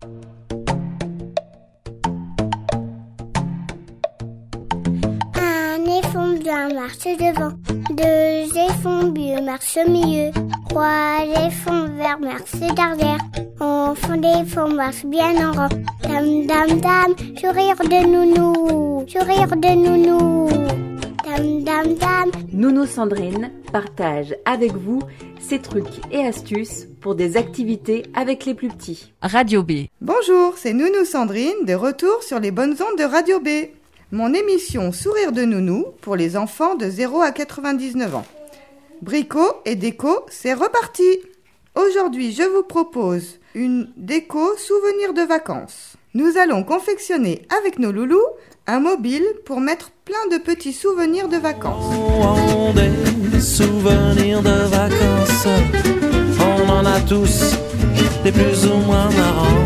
Un éléphant blanc marche devant, deux éléphants bleus marchent au milieu, trois éléphants verts marchent derrière, enfant d'éléphant marche bien en rang. Dam dam dam, sourire de nounou, sourire de nounou. Dam dam dam. Nounou Sandrine partage avec vous ses trucs et astuces pour des activités avec les plus petits. Radio B. Bonjour, c'est Nounou Sandrine, de retour sur les bonnes ondes de Radio B. Mon émission Sourire de Nounou pour les enfants de 0 à 99 ans. Bricot et déco, c'est reparti. Aujourd'hui, je vous propose une déco souvenir de vacances. Nous allons confectionner avec nos loulous un mobile pour mettre plein de petits souvenirs de vacances. Des souvenirs de vacances, on en a tous, des plus ou moins marrants.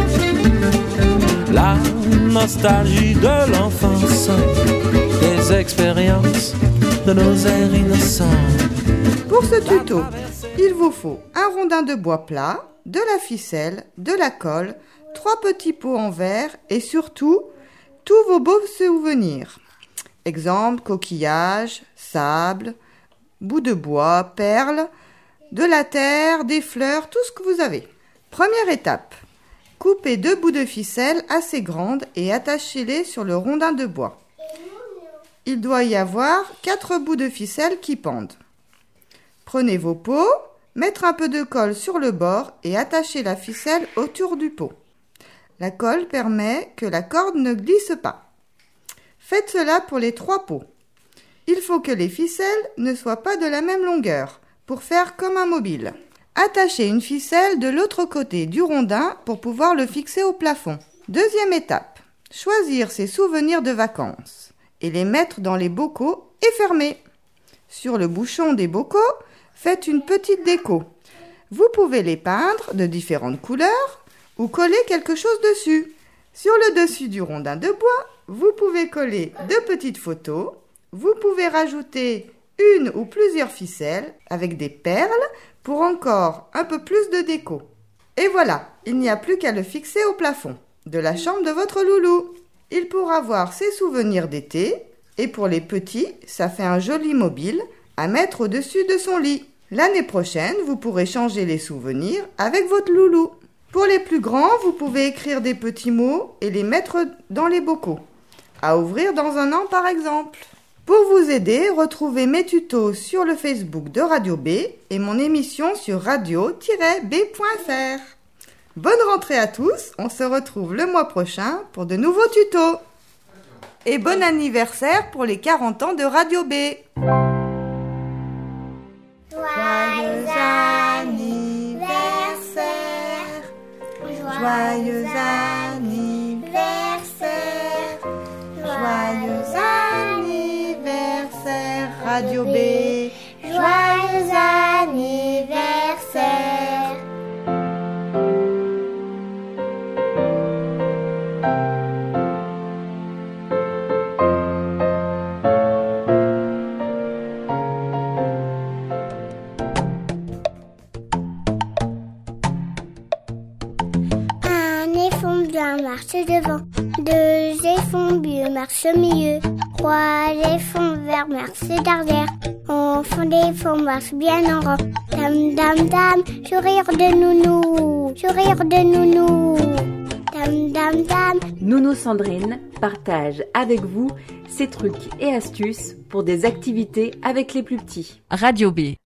La nostalgie de l'enfance, des expériences de nos airs innocents. Pour ce tuto, il vous faut un rondin de bois plat, de la ficelle, de la colle, 3 petits pots en verre et surtout, tous vos beaux souvenirs. Exemple, coquillages, sable, bouts de bois, perles, de la terre, des fleurs, tout ce que vous avez. Première étape, coupez 2 bouts de ficelle assez grandes et attachez-les sur le rondin de bois. Il doit y avoir 4 bouts de ficelle qui pendent. Prenez vos pots, mettez un peu de colle sur le bord et attachez la ficelle autour du pot. La colle permet que la corde ne glisse pas. Faites cela pour les 3 pots. Il faut que les ficelles ne soient pas de la même longueur pour faire comme un mobile. Attachez une ficelle de l'autre côté du rondin pour pouvoir le fixer au plafond. Deuxième étape, choisir ses souvenirs de vacances et les mettre dans les bocaux et fermer. Sur le bouchon des bocaux, faites une petite déco. Vous pouvez les peindre de différentes couleurs ou coller quelque chose dessus. Sur le dessus du rondin de bois, vous pouvez coller 2 petites photos. Vous pouvez rajouter une ou plusieurs ficelles avec des perles pour encore un peu plus de déco. Et voilà, il n'y a plus qu'à le fixer au plafond de la chambre de votre loulou. Il pourra voir ses souvenirs d'été et pour les petits, ça fait un joli mobile à mettre au-dessus de son lit. L'année prochaine, vous pourrez changer les souvenirs avec votre loulou. Pour les plus grands, vous pouvez écrire des petits mots et les mettre dans les bocaux. À ouvrir dans un an par exemple. Pour vous aider, retrouvez mes tutos sur le Facebook de Radio B et mon émission sur radio-b.fr. Bonne rentrée à tous, on se retrouve le mois prochain pour de nouveaux tutos. Et bon anniversaire pour les 40 ans de Radio B. Joyeux anniversaire, Joyeux anniversaire, joyeux anniversaire, Radio B. joyeux anniversaire. Un éléphant blanc marche devant, deux éléphants bleus marchent au milieu, trois éléphants verts marchent derrière, enfant d'éléphant marche bien en rang. Dam dam dam, sourire de nounou, sourire de nounou. Dam dam dam. Nounou Sandrine partage avec vous ses trucs et astuces pour des activités avec les plus petits. Radio B.